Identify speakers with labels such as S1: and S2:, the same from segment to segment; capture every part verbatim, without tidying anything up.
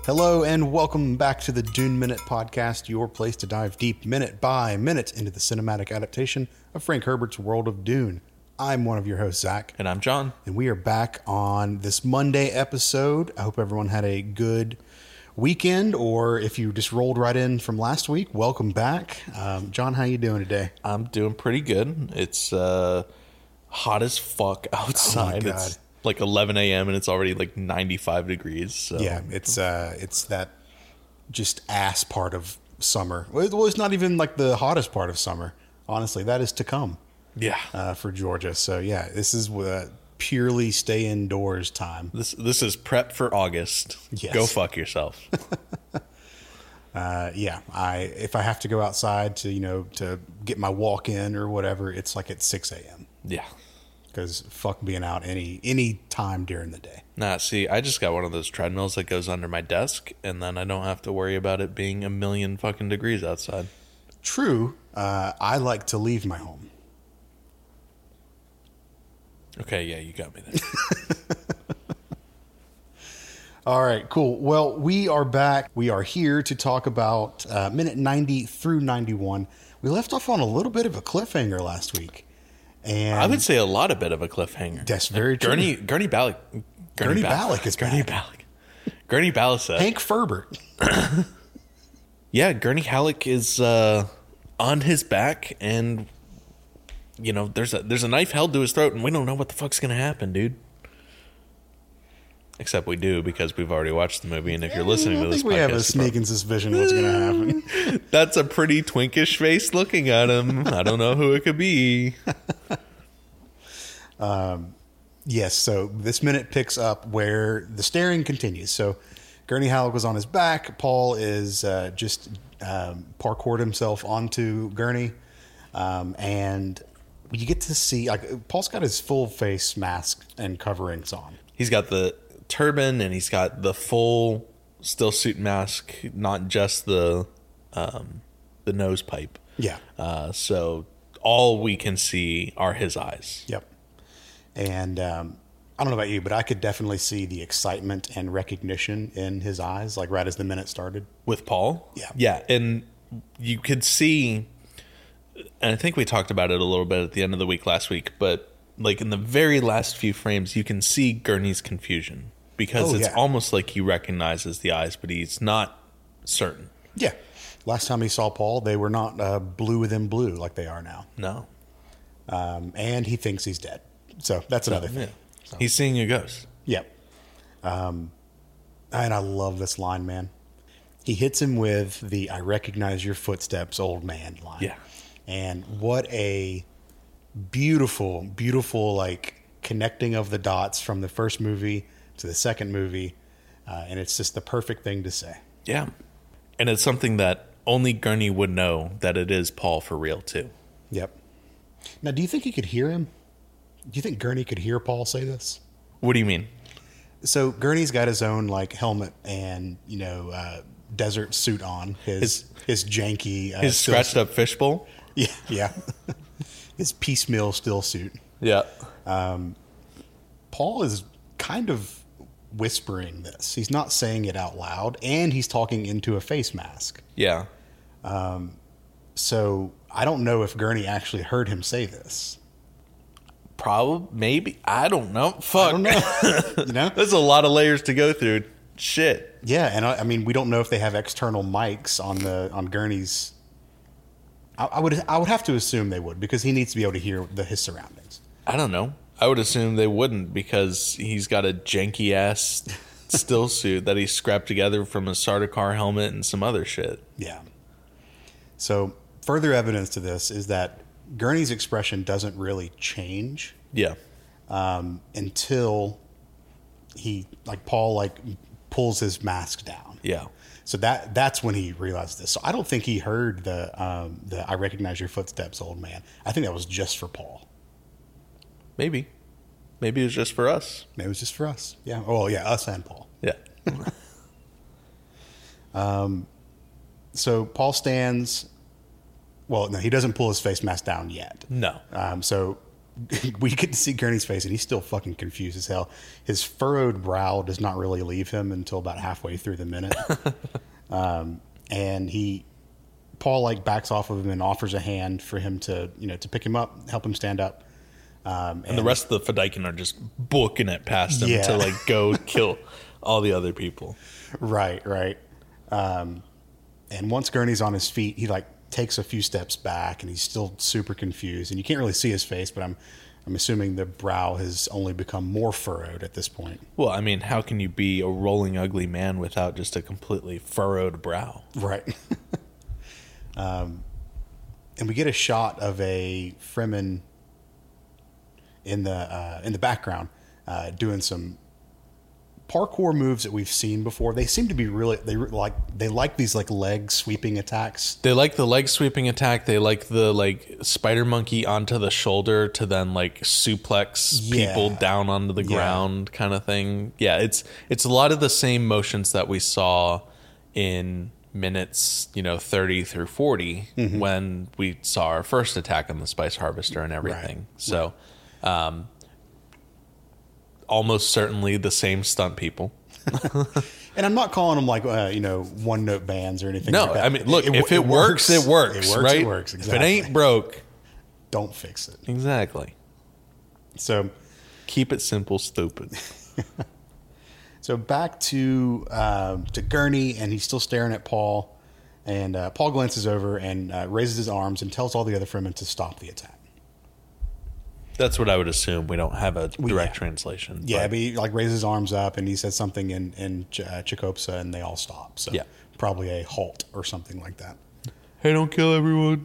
S1: Hello and welcome back to the Dune Minute Podcast, your place to dive deep minute by minute into the cinematic adaptation of Frank Herbert's World of Dune. I'm one of your hosts, Zach.
S2: And I'm John.
S1: And we are back on this Monday episode. I hope everyone had a good weekend, or if you just rolled right in from last week, welcome back. Um, John, how you doing today?
S2: I'm doing pretty good. It's uh, hot as fuck outside.
S1: Oh my God.
S2: It's like eleven a.m. and it's already like ninety-five degrees. So.
S1: Yeah, it's uh, it's that just ass part of summer. Well, it's not even like the hottest part of summer. Honestly, that is to come.
S2: Yeah.
S1: Uh, for Georgia. So yeah, this is uh, purely stay indoors time.
S2: This this is prep for August.
S1: Yes.
S2: Go fuck yourself.
S1: uh, yeah, I if I have to go outside to you know to get my walk in or whatever, it's like at six a.m.
S2: Yeah.
S1: Because fuck being out any any time during the day.
S2: Nah, see, I just got one of those treadmills that goes under my desk, and then I don't have to worry about it being a million fucking degrees outside.
S1: True. Uh, I like to leave my home.
S2: Okay, yeah, you got me there.
S1: All right, cool. Well, we are back. We are here to talk about uh, minute ninety through ninety-one. We left off on a little bit of a cliffhanger last week. And
S2: I would say a lot of bit of a cliffhanger.
S1: That's very true.
S2: Gurney, Gurney Ballock.
S1: Gurney Ballock is
S2: Gurney
S1: back.
S2: Ballock. Gurney Ballock.
S1: Hank Ferbert.
S2: Yeah, Gurney Halleck is uh, on his back, and you know there's a there's a knife held to his throat, and we don't know what the fuck's gonna happen, dude. Except we do, because we've already watched the movie, and if you're listening
S1: I
S2: to this
S1: think we
S2: podcast,
S1: have a sneaking suspicion what's going to happen.
S2: that's a pretty twinkish face looking at him. I don't know who it could be.
S1: um, yes, so this minute picks up where the staring continues. So Gurney Halleck was on his back. Paul is uh, just um, parkoured himself onto Gurney, um, and you get to see like Paul's got his full face mask and coverings on.
S2: He's got the turban, and he's got the full still suit mask, not just the um, the nose pipe.
S1: Yeah.
S2: Uh, so all we can see are his eyes.
S1: Yep. And um, I don't know about you, but I could definitely see the excitement and recognition in his eyes, like right as the minute started.
S2: With Paul?
S1: Yeah.
S2: Yeah, and you could see, and I think we talked about it a little bit at the end of the week last week, but like in the very last few frames, you can see Gurney's confusion. Because
S1: oh,
S2: it's
S1: yeah.
S2: almost like he recognizes the eyes, but he's not certain.
S1: Yeah. Last time he saw Paul, they were not uh, blue within blue like they are now.
S2: No.
S1: Um, and he thinks he's dead. So that's another thing.
S2: Yeah.
S1: So.
S2: He's seeing a ghost.
S1: Yep. Um, and I love this line, man. He hits him with the "I recognize your footsteps, old man" line.
S2: Yeah.
S1: And what a beautiful, beautiful, like, connecting of the dots from the first movie to the second movie, uh, and it's just the perfect thing to say.
S2: Yeah. And it's something that only Gurney would know, that it is Paul for real, too.
S1: Yep. Now, do you think he could hear him? Do you think Gurney could hear Paul say this?
S2: What do you mean?
S1: So Gurney's got his own, like, helmet and, you know, uh, desert suit on. His his, his janky... Uh,
S2: His scratched up fishbowl?
S1: Yeah, yeah. His piecemeal still suit.
S2: Yeah.
S1: Um, Paul is kind of whispering this. He's not saying it out loud, and he's talking into a face mask.
S2: Yeah.
S1: Um, so I don't know if Gurney actually heard him say this.
S2: Probably, maybe. I don't know. Fuck.
S1: I don't know. You know?
S2: There's a lot of layers to go through. Shit.
S1: Yeah, and I, I mean, we don't know if they have external mics on the on Gurney's. I, I would I would have to assume they would, because he needs to be able to hear the, his surroundings.
S2: I don't know. I would assume they wouldn't, because he's got a janky ass still suit that he scrapped together from a Sardaukar helmet and some other shit.
S1: Yeah. So further evidence to this is that Gurney's expression doesn't really change.
S2: Yeah.
S1: Um, until he, like Paul, like pulls his mask down.
S2: Yeah.
S1: So that that's when he realized this. So I don't think he heard the um, the "I recognize your footsteps, old man." I think that was just for Paul.
S2: Maybe. Maybe it was just for us.
S1: Maybe it was just for us. Yeah. Oh, yeah, us and Paul.
S2: Yeah.
S1: um. So Paul stands. Well, no, he doesn't pull his face mask down yet.
S2: No.
S1: Um. So we get to see Gurney's face, and he's still fucking confused as hell. His furrowed brow does not really leave him until about halfway through the minute. um, and he, Paul, like, backs off of him and offers a hand for him to, you know, to pick him up, help him stand up. Um, and,
S2: and the rest of the Fedaykin are just booking it past him
S1: Yeah.
S2: to, like, go kill all the other people.
S1: Right, right. Um, and once Gurney's on his feet, he, like, takes a few steps back, and he's still super confused. And you can't really see his face, but I'm I'm assuming the brow has only become more furrowed at this point.
S2: Well, I mean, how can you be a rolling ugly man without just a completely furrowed brow?
S1: Right. um, and we get a shot of a Fremen in the uh, in the background uh, doing some parkour moves that we've seen before. They seem to be really they re- like they like these like leg sweeping attacks.
S2: They like the leg sweeping attack. They like the like spider monkey onto the shoulder to then like suplex
S1: Yeah.
S2: people down onto the
S1: Yeah.
S2: ground kind of thing. Yeah, it's it's a lot of the same motions that we saw in minutes, you know, thirty through forty
S1: Mm-hmm.
S2: when we saw our first attack on the Spice Harvester and everything.
S1: Right.
S2: So, um, almost certainly the same stunt people.
S1: And I'm not calling them like uh, you know one note bands or anything.
S2: No,
S1: like that.
S2: I mean, look, if it, works, it works,
S1: It works.
S2: right?
S1: It works. Exactly.
S2: If it ain't broke,
S1: don't fix it.
S2: exactly.
S1: So,
S2: Keep it simple, stupid.
S1: so back to um, to Gurney, and he's still staring at Paul. And uh, Paul glances over and uh, raises his arms and tells all the other Fremen to stop the attack.
S2: That's what I would assume. We don't have a direct
S1: yeah.
S2: translation.
S1: Yeah,
S2: but
S1: but he like raises his arms up and he says something in in Ch- uh, Chicopsa, and they all stop. So
S2: Yeah.
S1: probably a halt or something like that.
S2: hey, don't kill everyone.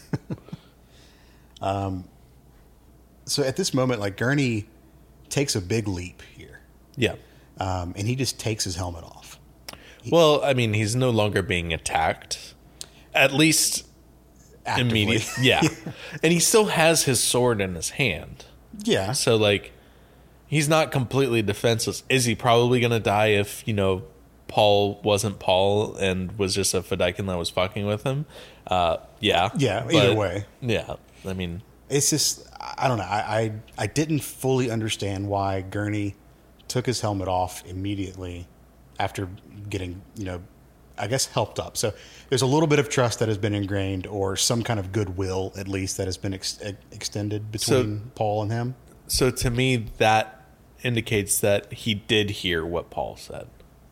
S1: So at this moment, like Gurney takes a big leap here,
S2: Yeah.
S1: um, and he just takes his helmet off.
S2: Well, I mean, he's no longer being attacked. At least
S1: Actively.
S2: immediate. Yeah. And he still has his sword in his hand.
S1: Yeah.
S2: So, like, he's not completely defenseless. Is he probably going to die if, you know, Paul wasn't Paul and was just a Fedaykin that was fucking with him? Uh, yeah.
S1: Yeah, either
S2: But,
S1: way.
S2: Yeah. I mean,
S1: It's just I don't know. I, I I didn't fully understand why Gurney took his helmet off immediately after getting, you know, I guess helped up. So there's a little bit of trust that has been ingrained, or some kind of goodwill at least that has been ex- extended between Paul and him.
S2: so to me, that indicates that he did hear what Paul said.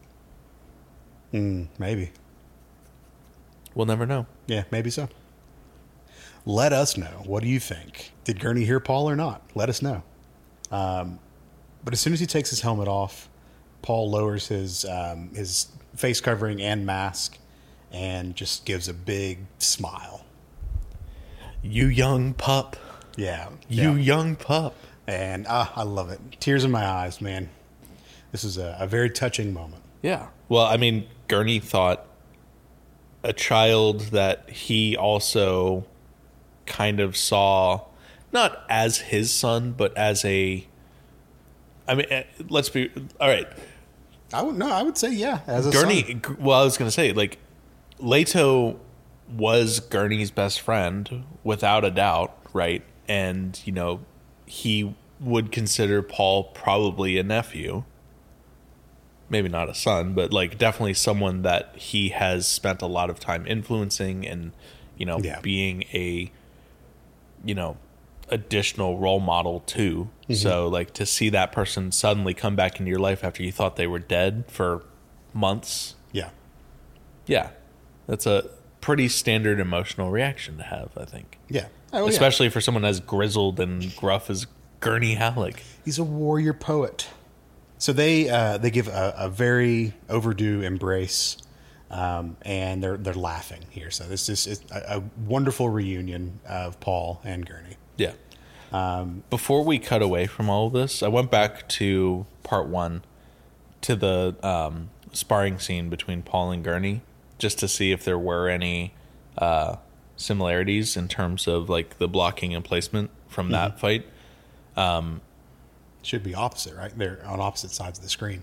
S1: Mm, maybe.
S2: We'll never know.
S1: Yeah, maybe so. Let us know. What do you think? Did Gurney hear Paul or not? Let us know. Um, but as soon as he takes his helmet off, Paul lowers his um, his face covering and mask and just gives a big smile.
S2: You young pup.
S1: Yeah.
S2: You
S1: yeah.
S2: young pup.
S1: And ah, I love it. Tears in my eyes, man. This is a, a very touching moment.
S2: Yeah. Well, I mean, Gurney thought a child that he also kind of saw not as his son, but as a. I mean, eh, let's be all right.
S1: I would no, I would say yeah. As a
S2: Gurney.
S1: son.
S2: G- Well, I was going to say like Leto was Gurney's best friend without a doubt, right? And you know, he would consider Paul probably a nephew. Maybe not a son, but like definitely someone that he has spent a lot of time influencing and, you know,
S1: Yeah.
S2: being a, you know, additional role model too.
S1: Mm-hmm.
S2: So like to see that person suddenly come back into your life after you thought they were dead for months.
S1: Yeah.
S2: Yeah. That's a pretty standard emotional reaction to have, I think.
S1: Yeah. Oh, yeah.
S2: Especially for someone as grizzled and gruff as Gurney Halleck.
S1: He's a warrior poet. So they uh, they give a, a very overdue embrace, um, and they're they're laughing here. So this is is a, a wonderful reunion of Paul and Gurney.
S2: Yeah. Um, Before we cut away from all of this, I went back to part one, to the um, sparring scene between Paul and Gurney, just to see if there were any uh, similarities in terms of like the blocking and placement from
S1: Mm-hmm.
S2: that fight.
S1: Should be opposite, right? They're on opposite sides of the screen.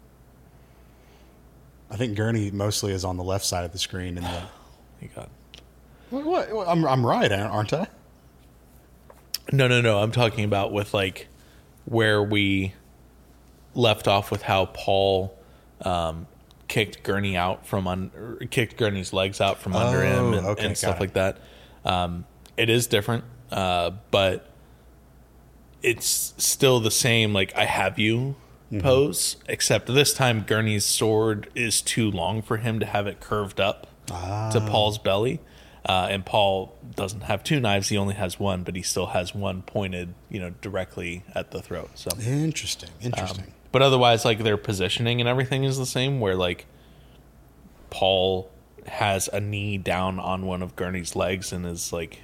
S1: I think Gurney mostly is on the left side of the screen, and the
S2: You got
S1: what? what, what I'm I'm right, aren't I?
S2: No, no, no. I'm talking about with like where we left off with how Paul um, kicked Gurney out from under, kicked Gurney's legs out from under him, and,
S1: okay,
S2: and stuff
S1: got it.
S2: like that. Um, it is different, uh, but it's still the same. Like I have you pose, except this time Gurney's sword is too long for him to have it curved up to Paul's belly. Uh, and Paul doesn't have two knives; he only has one, but he still has one pointed, you know, directly at the throat. So
S1: Interesting. Interesting.
S2: um, but otherwise, like their positioning and everything is the same. Where like Paul has a knee down on one of Gurney's legs and is like,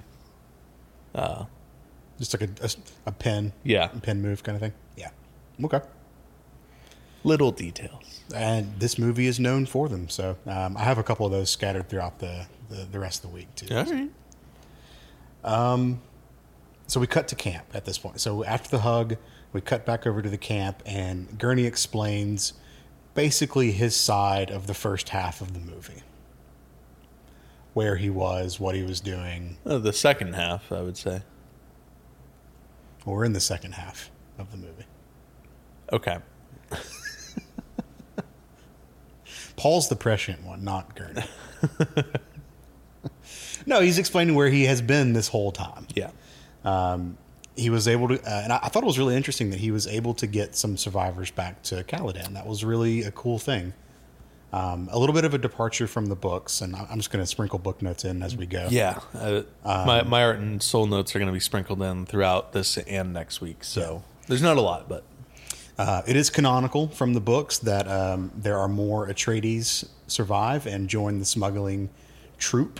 S1: Just like a, a, a pen,
S2: yeah,
S1: a pen move kind of thing. Yeah. Okay.
S2: little details.
S1: And this movie is known for them. So um, I have a couple of those scattered throughout the, the, the rest of the week, too.
S2: All right.
S1: So we cut to camp at this point. So after the hug, we cut back over to the camp, and Gurney explains basically his side of the first half of the movie. Where he was, what he was doing.
S2: Uh, the second half, I would say.
S1: Well, we're in the second half of the movie.
S2: Okay.
S1: Paul's the prescient one, not Gurney. No, he's explaining where he has been this whole time.
S2: Yeah.
S1: He was able to, uh, and I, I thought it was really interesting that he was able to get some survivors back to Caladan. That was really a cool thing. Um, a little bit of a departure from the books, and I- I'm just going to sprinkle book notes in as we go.
S2: Yeah. Uh, my my art and soul notes are going to be sprinkled in throughout this and next week. So there's not a lot, but
S1: Uh, it is canonical from the books that um, there are more Atreides survive and join the smuggling troop.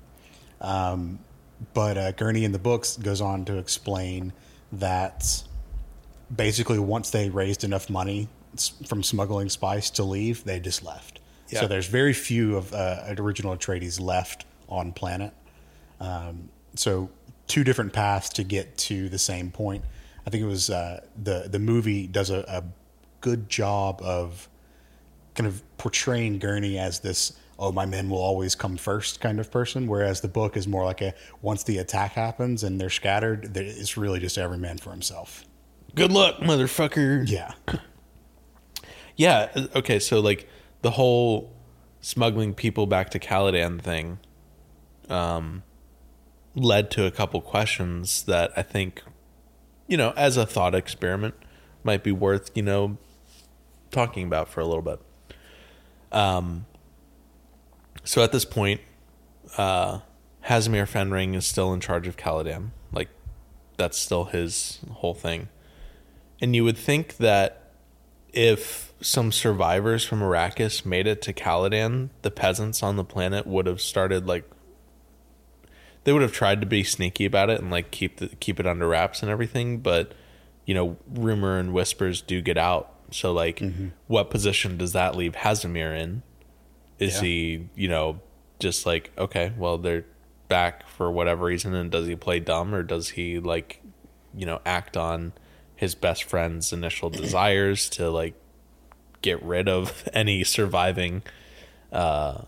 S1: Um, but uh, Gurney in the books goes on to explain that basically once they raised enough money s- from smuggling spice to leave, they just left.
S2: Yeah.
S1: So there's very few of uh, original Atreides left on planet. Um, so two different paths to get to the same point. I think it was uh, the the movie does a, a good job of kind of portraying Gurney as this, oh, my men will always come first kind of person, whereas the book is more like a, once the attack happens and they're scattered, there- it's really just every man for himself.
S2: good luck, motherfucker.
S1: Yeah.
S2: Yeah. Okay. So like the whole smuggling people back to Caladan thing um, led to a couple questions that I think, you know, as a thought experiment might be worth, you know, talking about for a little bit. Um, so at this point, uh, Hasimir Fenring is still in charge of Caladan. Like, that's still his whole thing. And you would think that if some survivors from Arrakis made it to Caladan, the peasants on the planet would have started, like, they would have tried to be sneaky about it and, like, keep the, keep it under wraps and everything. But, you know, rumor and whispers do get out. So, like, mm-hmm. what position does that leave Hasimir in? Is
S1: Yeah.
S2: he, you know, just like, okay, well, they're back for whatever reason, and does he play dumb, or does he, like, you know, act on his best friend's initial desires to, like, get rid of any surviving uh,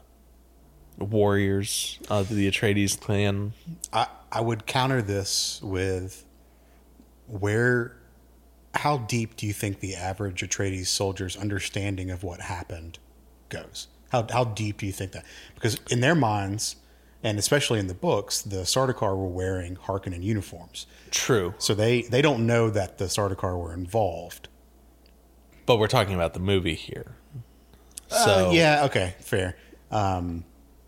S2: warriors of the Atreides clan?
S1: I, I would counter this with where, how deep do you think the average Atreides soldier's understanding of what happened goes? How how deep do you think that? Because in their minds, and especially in the books, the Sardaukar were wearing Harkonnen uniforms.
S2: True.
S1: So they, they don't know that the Sardaukar were involved.
S2: But we're talking about the movie here.
S1: Uh,
S2: So
S1: yeah, okay, fair. Um,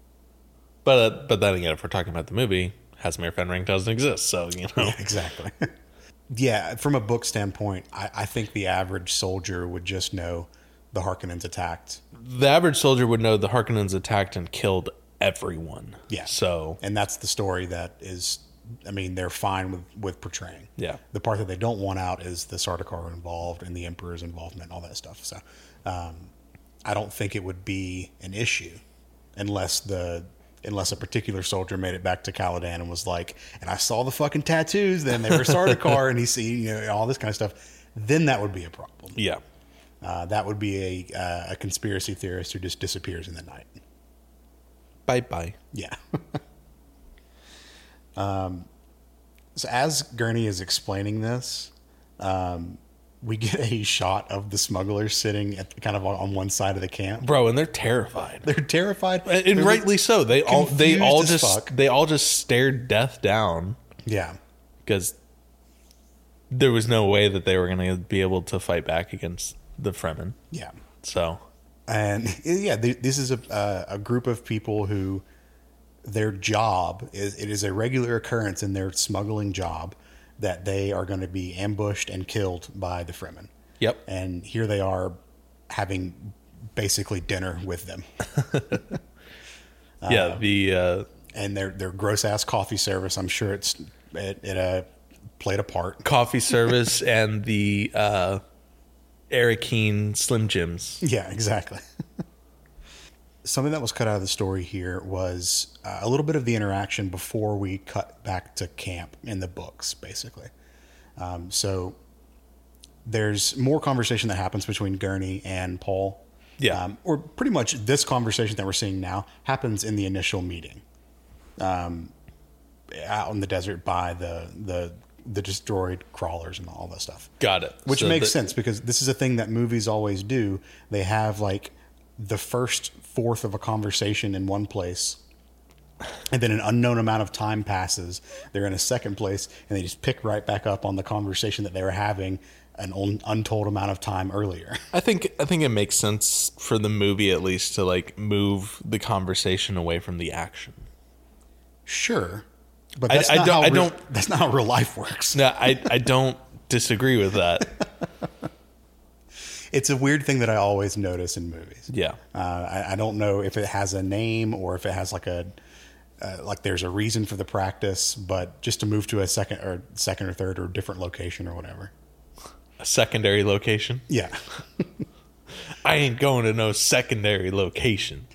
S2: But but then again, if we're talking about the movie, Hasimir Fenring doesn't exist, so you know.
S1: yeah, exactly. Yeah, from a book standpoint, I, I think the average soldier would just know the Harkonnens attacked.
S2: The average soldier would know the Harkonnens attacked and killed everyone.
S1: Yeah.
S2: So
S1: And that's the story that is, I mean, they're fine with, with portraying.
S2: yeah.
S1: The part that they don't want out is the Sardaukar are involved and the Emperor's involvement and all that stuff. So um, I don't think it would be an issue unless the unless a particular soldier made it back to Caladan and was like, and I saw the fucking tattoos, then they were Sardaukar, and he see, you know, all this kind of stuff. Then that would be a problem.
S2: Yeah.
S1: Uh, that would be a uh, a conspiracy theorist who just disappears in the night.
S2: Bye bye.
S1: Yeah. um, So as Gurney is explaining this, um, we get a shot of the smugglers sitting at kind of on, on one side of the camp.
S2: Bro, and they're terrified.
S1: They're terrified,
S2: And,
S1: They're
S2: rightly so. They all they
S1: confused
S2: all
S1: as
S2: just
S1: fuck.
S2: they all just stared death down
S1: Yeah,
S2: because there was no way that they were going to be able to fight back against the Fremen.
S1: yeah.
S2: So,
S1: And yeah, th- this is a uh, a group of people who their job is it is a regular occurrence in their smuggling job that they are going to be ambushed and killed by the Fremen.
S2: yep.
S1: And here they are having basically dinner with them.
S2: Yeah, the uh,
S1: And their their gross ass coffee service, I'm sure it's it, it uh, played a part.
S2: coffee service and the uh, Arakeen Slim Jims.
S1: Yeah, exactly. Something that was cut out of the story here was uh, a little bit of the interaction before we cut back to camp in the books, basically. Um, so there's more conversation that happens between Gurney and Paul.
S2: Yeah.
S1: Um, or pretty much this conversation that we're seeing now happens in the initial meeting um, out in the desert by the, the, the destroyed crawlers and all that stuff.
S2: Got it.
S1: Which
S2: So
S1: makes
S2: the-
S1: sense because this is a thing that movies always do. They have like the first fourth of a conversation in one place, and then an unknown amount of time passes. They're in a second place, and they just pick right back up on the conversation that they were having an un- untold amount of time earlier.
S2: I think I think it makes sense for the movie at least to like move the conversation away from the action.
S1: Sure, but
S2: I-
S1: that's
S2: I
S1: not
S2: don't-
S1: how
S2: I
S1: real-
S2: don't-
S1: that's not how real life works.
S2: No, I I don't disagree with that.
S1: It's a weird thing that I always notice in movies.
S2: Yeah.
S1: Uh, I, I don't know if it has a name or if it has like a uh, like there's a reason for the practice, but just to move to a second or second or third or different location or whatever.
S2: A secondary location.
S1: Yeah,
S2: I ain't going to no secondary location.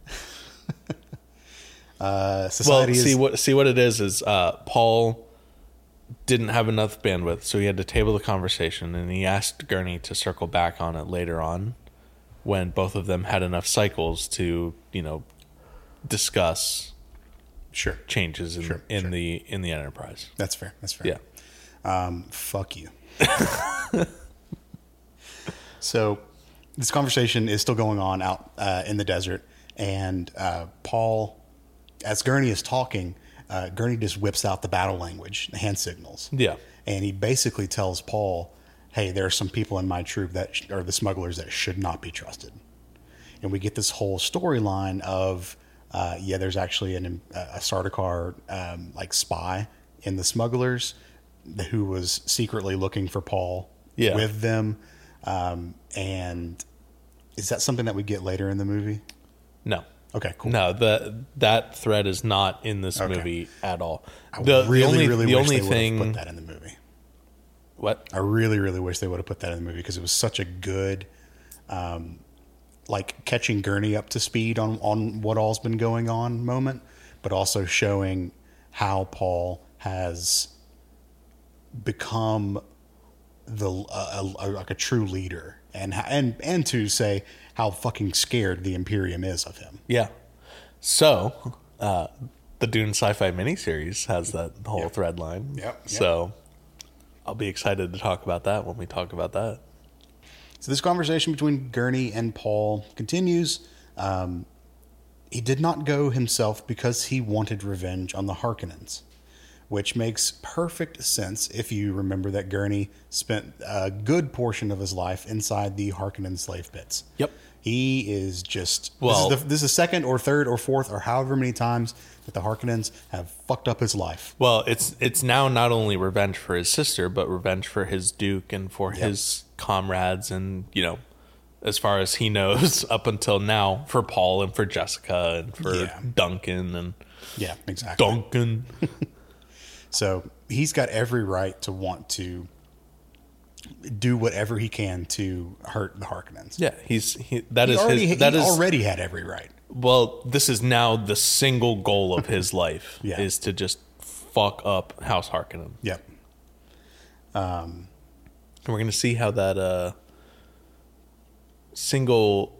S1: uh,
S2: Well,
S1: society
S2: see
S1: is
S2: what see what it is is uh, Paul didn't have enough bandwidth, so he had to table the conversation, and he asked Gurney to circle back on it later on, when both of them had enough cycles to, you know, discuss
S1: sure.
S2: changes in,
S1: Sure,
S2: in
S1: sure.
S2: the in the Enterprise.
S1: That's fair. That's fair.
S2: Yeah,
S1: Um, fuck you. So this conversation is still going on out uh, in the desert, and uh, Paul, as Gurney is talking, uh, Gurney just whips out the battle language, the hand signals.
S2: yeah,
S1: And he basically tells Paul, hey, there are some people in my troop that sh- are the smugglers that should not be trusted. And we get this whole storyline of, uh, yeah, there's actually an, a Sardaukar um, like spy in the smugglers who was secretly looking for Paul
S2: Yeah.
S1: with them. Um, and is that something that we get later in the movie?
S2: no.
S1: Okay, cool.
S2: No, the that thread is not in this
S1: Okay.
S2: movie at all.
S1: I
S2: The,
S1: really,
S2: the only,
S1: really
S2: the
S1: wish
S2: only
S1: they would
S2: thing.
S1: have put that in the movie.
S2: What?
S1: I really, really wish they would have put that in the movie because it was such a good, um, like catching Gurney up to speed on, on what all's been going on moment, but also showing how Paul has become the uh, a, a, like a true leader, and ho- and and to say how fucking scared the Imperium is of him.
S2: Yeah. So, uh, the Dune sci-fi miniseries has that whole
S1: Yep.
S2: thread line.
S1: Yep, yep.
S2: So, I'll be excited to talk about that when we talk about that.
S1: So this conversation between Gurney and Paul continues. Um, he did not go himself because he wanted revenge on the Harkonnens, which makes perfect sense if you remember that Gurney spent a good portion of his life inside the Harkonnen slave pits.
S2: Yep.
S1: He is just
S2: Well-
S1: this is the, this is the second or third or fourth or however many times that the Harkonnens have fucked up his life.
S2: Well, it's it's now not only revenge for his sister, but revenge for his Duke and for
S1: Yep.
S2: his comrades, and you know, as far as he knows, up until now, for Paul and for Jessica and for
S1: Yeah.
S2: Duncan and
S1: Yeah, exactly.
S2: Duncan.
S1: So he's got every right to want to do whatever he can to hurt the Harkonnens.
S2: Yeah, he's he, that
S1: He
S2: is
S1: already,
S2: his. That
S1: he
S2: is
S1: already had every right.
S2: well. This is now the single goal of his life
S1: Yeah.
S2: is to just fuck up House Harkonnen.
S1: Yep.
S2: And we're gonna see how that uh, single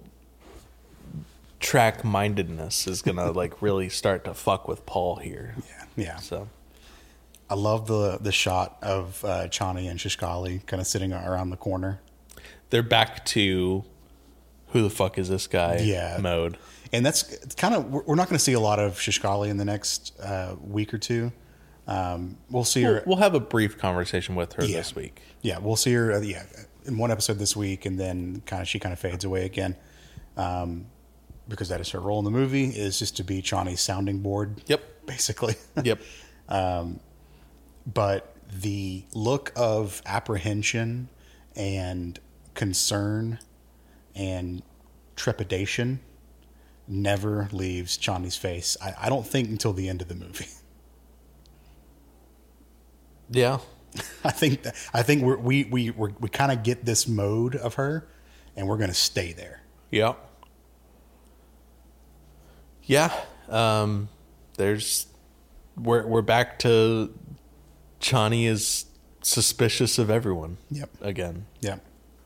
S2: track mindedness is gonna like really start to fuck with Paul here.
S1: Yeah. Yeah.
S2: So
S1: I love the the shot of uh, Chani and Shishkali kind of sitting around the corner.
S2: They're back to who the fuck is this guy
S1: Yeah.
S2: mode.
S1: And that's kind of, we're not going to see a lot of Shishkali in the next uh, week or two. Um, we'll see her.
S2: We'll, we'll have a brief conversation with her
S1: Yeah.
S2: this week.
S1: Yeah, we'll see her. Uh, yeah, in one episode this week, and then kind of she kind of fades away again, um, because that is her role in the movie, is just to be Chani's sounding board.
S2: Yep.
S1: Basically.
S2: Yep.
S1: But the look of apprehension and concern and trepidation never leaves Chani's face. I, I don't think until the end of the movie.
S2: Yeah.
S1: I think that, I think we're, we we we're, we kind of get this mode of her, and we're going to stay there.
S2: Yeah. Yeah. Um, there's we're we're back to Chani is suspicious of everyone.
S1: Yep.
S2: Again.
S1: Yeah.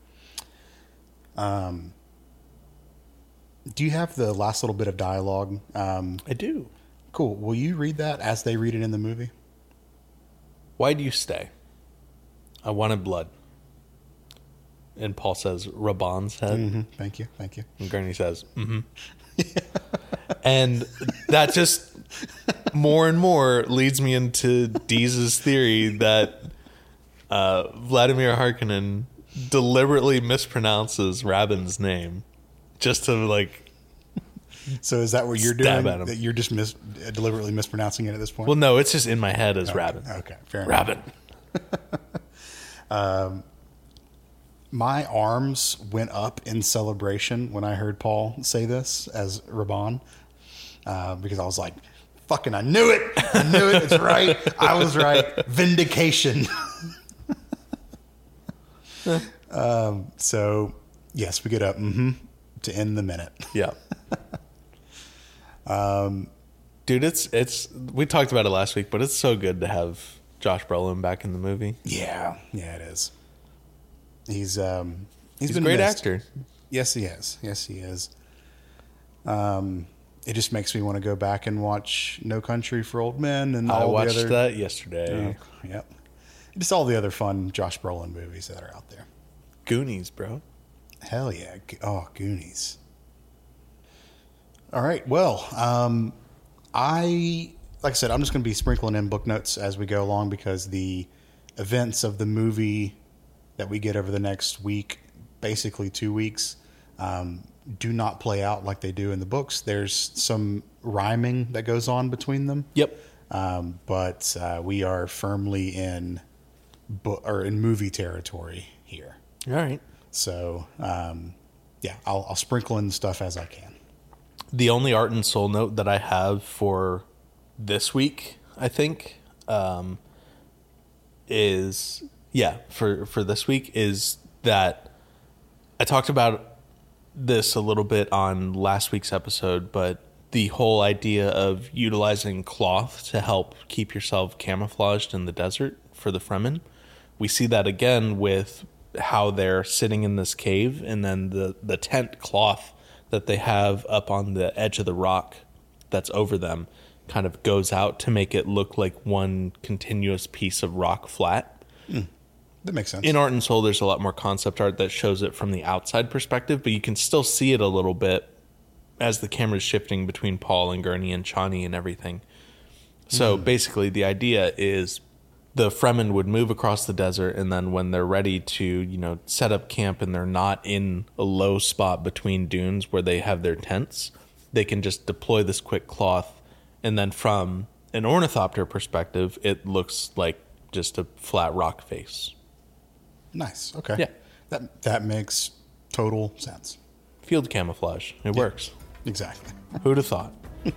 S1: Um. Do you have the last little bit of dialogue? Um,
S2: I do.
S1: cool. Will you read that as they read it in the movie?
S2: Why do you stay? I wanted blood. And Paul says, Raban's head.
S1: Mm-hmm. Thank you. Thank you.
S2: And Gurney says, mm-hmm. And that just more and more leads me into Deez's theory that uh, Vladimir Harkonnen deliberately mispronounces Rabin's name just to, like...
S1: So is that what you're
S2: Stab
S1: doing?
S2: at him.
S1: That you're just mis- deliberately mispronouncing it at this point?
S2: Well, no, it's just in my head as
S1: okay.
S2: Rabin.
S1: Okay, fair enough.
S2: Rabin.
S1: My arms went up in celebration when I heard Paul say this as Raban, uh, because I was like, fucking, I knew it. I knew it. It's right. I was right. Vindication. um, so, yes, we get up mm-hmm, to end the minute.
S2: Yeah. um, Dude, it's, it's, we talked about it last week, but it's so good to have Josh Brolin back in the movie.
S1: Yeah. Yeah, it is. He's, um, he's,
S2: He's
S1: been
S2: a great
S1: missed.
S2: actor.
S1: Yes, he is. Yes, he is. Um, it just makes me want to go back and watch No Country for Old Men and
S2: I
S1: all
S2: watched
S1: the other.
S2: that yesterday.
S1: Oh, yep. Just all the other fun Josh Brolin movies that are out there.
S2: Goonies, bro.
S1: Hell yeah. Go- Oh, Goonies. All right. Well, um, I, like I said, I'm just going to be sprinkling in book notes as we go along because the events of the movie that we get over the next week, basically two weeks, um, do not play out like they do in the books. There's some rhyming that goes on between them.
S2: Yep.
S1: Um, but uh, we are firmly in bo- or in movie territory here.
S2: All right.
S1: So, um, yeah, I'll, I'll sprinkle in stuff as I can.
S2: The only art and soul note that I have for this week, I think, um, is yeah for for this week is that I talked about this a little bit on last week's episode, but the whole idea of utilizing cloth to help keep yourself camouflaged in the desert for the Fremen, we see that again with how they're sitting in this cave, and then the the tent cloth that they have up on the edge of the rock that's over them kind of goes out to make it look like one continuous piece of rock flat.
S1: Mm, that makes sense.
S2: In Art and Soul, there's a lot more concept art that shows it from the outside perspective, but you can still see it a little bit as the camera's shifting between Paul and Gurney and Chani and everything. So mm. basically the idea is the Fremen would move across the desert, and then when they're ready to, you know, set up camp and they're not in a low spot between dunes where they have their tents, they can just deploy this quick cloth, and then from an ornithopter perspective, it looks like just a flat rock face.
S1: Nice. Okay.
S2: Yeah.
S1: That that makes total sense.
S2: Field camouflage. It
S1: yeah,
S2: works.
S1: Exactly.
S2: Who'd have thought?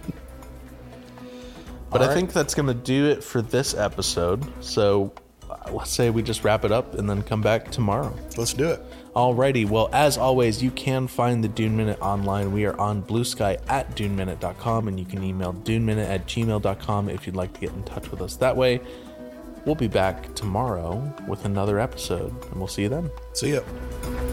S2: But
S1: All
S2: I
S1: right.
S2: think that's going to do it for this episode. So uh, let's say we just wrap it up and then come back tomorrow.
S1: Let's do it.
S2: Alrighty. Well, as always, you can find the Dune Minute online. We are on Blue Sky at dune minute dot com, and you can email duneminute at gmail dot com if you'd like to get in touch with us that way. We'll be back tomorrow with another episode, and we'll see you then.
S1: See ya.